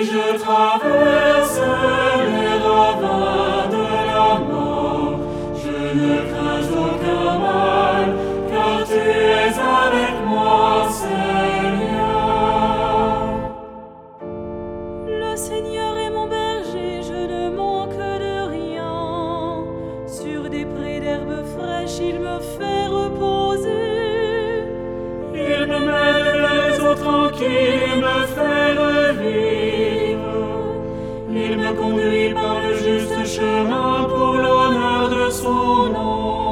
je traverse les ravins de la mort, je ne crains aucun mal, car tu es avec moi, Seigneur. Le Seigneur est mon berger, je ne manque de rien. Sur des prés d'herbes fraîches, il me fait reposer. Il me mène vers les eaux tranquilles, il me fait revivre. Il me conduit par le juste chemin pour l'honneur de son nom.